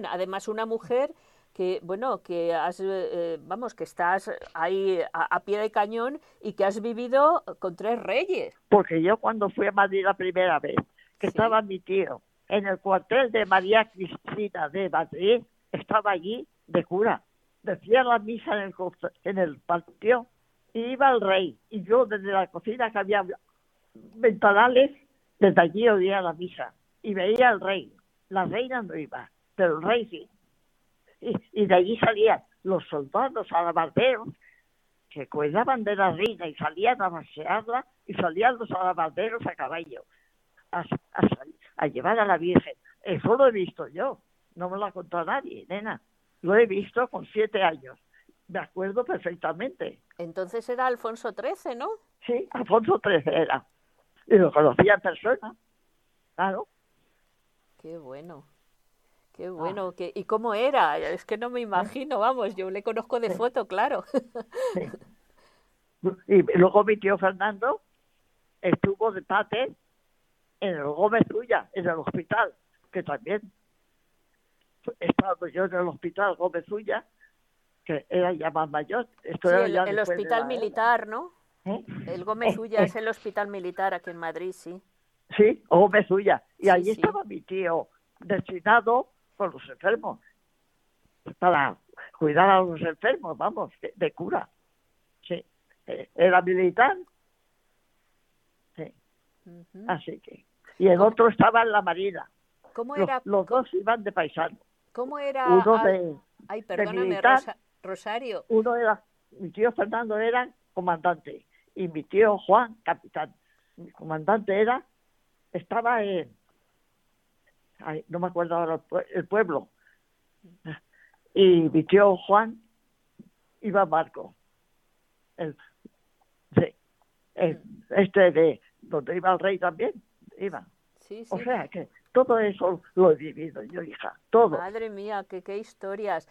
Además, una mujer que, bueno, que has, vamos, que estás ahí a pie de cañón y que has vivido con tres reyes. Porque yo cuando fui a Madrid la primera vez, que Sí. estaba mi tío en el cuartel de María Cristina de Madrid, estaba allí de cura. Decía la misa en el patio y iba el rey. Y yo desde la cocina, que había ventanales, desde allí oía la misa. Y veía al rey. La reina no iba, pero el rey sí. Y de allí salían los soldados alabarderos que cuidaban de la reina y salían a pasearla y salían los alabarderos a caballo a, a, a llevar a la Virgen. Eso lo he visto yo, no me lo ha contado nadie, nena. Lo he visto con 7 años, me acuerdo perfectamente. Entonces era Alfonso XIII, ¿no? Sí, Alfonso XIII era, y lo conocía en persona, claro. Qué bueno. Qué Ah, bueno, ¿y cómo era? Es que no me ¿eh? imagino, vamos, yo le conozco de Sí, foto, claro. sí. Y luego mi tío Fernando estuvo de pater en el Gómez Ulla, en el hospital, que también he estado yo en el hospital Gómez Ulla, que era ya más mayor, esto Sí, era ya el después de hospital la guerra. militar, ¿no? ¿Eh? El Gómez Eh, Ulla es eh, el hospital militar aquí en Madrid, sí. sí, Gómez Ulla. Y Sí, allí sí. estaba mi tío destinado con los enfermos, para cuidar a los enfermos, vamos, de cura. Sí, era militar, sí, Ujú. así que. Y el ¿Cómo, otro estaba en la Marina. cómo Los, era, los dos iban de paisano. cómo era, Uno ay, de perdóname, militar, Rosario, uno era, mi tío Fernando era comandante y mi tío Juan, capitán. Mi comandante estaba no me acuerdo ahora el pueblo, y mi tío Juan iba a barco, el, sí, el- este de donde iba el rey también, iba. sí, O sí. sea que todo eso lo he vivido yo, hija, todo. Madre mía, qué historias.